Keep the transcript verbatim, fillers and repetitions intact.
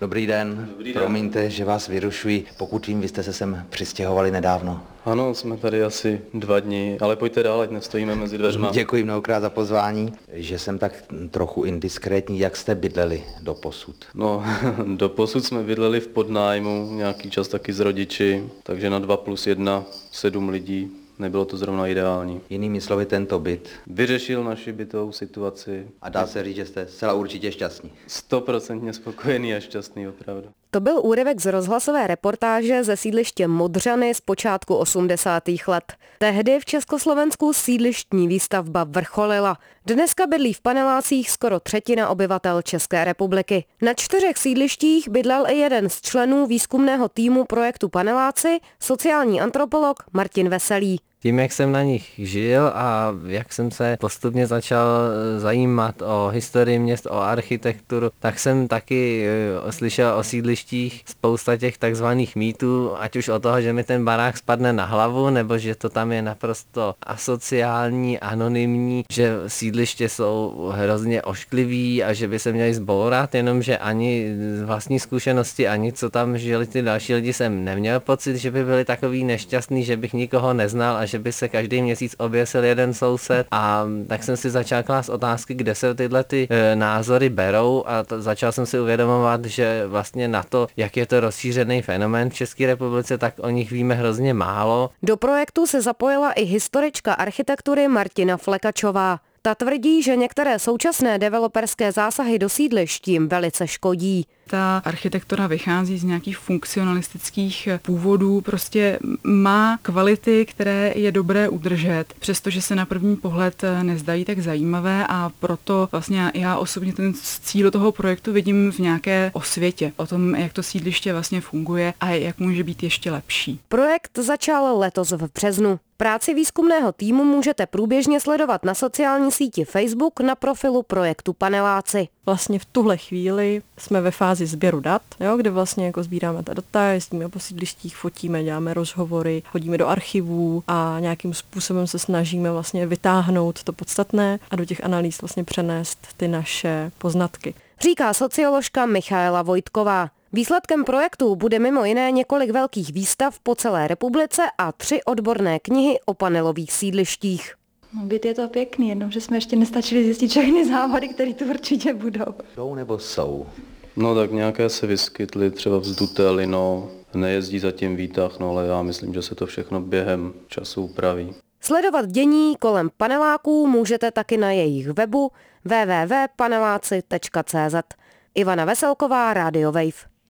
Dobrý den. Dobrý den. Promiňte, že vás vyrušuji. Pokud vím, vy jste se sem přistěhovali nedávno. Ano, jsme tady asi dva dny, ale pojďte dál, ať nestojíme mezi dveřma. Děkuji mnohokrát za pozvání, že jsem tak trochu indiskrétní. Jak jste bydleli doposud? No, doposud jsme bydleli v podnájmu, nějaký čas taky s rodiči, takže na dva plus jedna, sedm lidí. Nebylo to zrovna ideální. Jinými slovy, tento byt Vyřešil naši bytovou situaci. a dá se říct, že jste zcela určitě šťastní. Stoprocentně spokojený a šťastný, opravdu. To byl úryvek z rozhlasové reportáže ze sídliště Modřany z počátku osmdesátých let. Tehdy v Československu sídlištní výstavba vrcholila. Dneska bydlí v panelácích skoro třetina obyvatel České republiky. Na čtyřech sídlištích bydlel i jeden z členů výzkumného týmu projektu Paneláci, sociální antropolog Martin Veselý. Tím, jak jsem na nich žil a jak jsem se postupně začal zajímat o historii měst, o architekturu, tak jsem taky slyšel o sídlištích spousta těch takzvaných mýtů, ať už o toho, že mi ten barák spadne na hlavu, nebo že to tam je naprosto asociální, anonymní, že sídliště jsou hrozně ošklivý a že by se měli zbourat, jenomže ani z vlastní zkušenosti, ani co tam žili ty další lidi, jsem neměl pocit, že by byli takový nešťastný, že bych nikoho neznal a že by se každý měsíc oběsil jeden soused, a tak jsem si začal klást otázky, kde se tyhle ty e, názory berou, a t- začal jsem si uvědomovat, že vlastně na to, jak je to rozšířený fenomén v České republice, tak o nich víme hrozně málo. Do projektu se zapojila i historička architektury Martina Flekačová. Ta tvrdí, že některé současné developerské zásahy do sídlišť jim velice škodí. Ta architektura vychází z nějakých funkcionalistických původů, prostě má kvality, které je dobré udržet, přestože se na první pohled nezdají tak zajímavé, a proto vlastně já osobně ten cíl toho projektu vidím v nějaké osvětě o tom, jak to sídliště vlastně funguje a jak může být ještě lepší. Projekt začal letos v březnu. Práci výzkumného týmu můžete průběžně sledovat na sociální síti Facebook na profilu projektu Paneláci. Vlastně v tuhle chvíli jsme ve fázi sběru dat, jo, kde vlastně jako sbíráme ta data, jezdíme po sídlištích, fotíme, děláme rozhovory, chodíme do archivů a nějakým způsobem se snažíme vlastně vytáhnout to podstatné a do těch analýz vlastně přenést ty naše poznatky. Říká socioložka Michaela Vojtková. Výsledkem projektu bude mimo jiné několik velkých výstav po celé republice a tři odborné knihy o panelových sídlištích. No, byt je to pěkný, jenom že jsme ještě nestačili zjistit všechny závady, které tu určitě budou. Jsou nebo jsou? No tak nějaké se vyskytly, třeba vzduté lino, nejezdí zatím výtah, no ale já myslím, že se to všechno během času upraví. Sledovat dění kolem paneláků můžete taky na jejich webu w w w tečka paneláci tečka c z. Ivana Veselková, Radio Wave.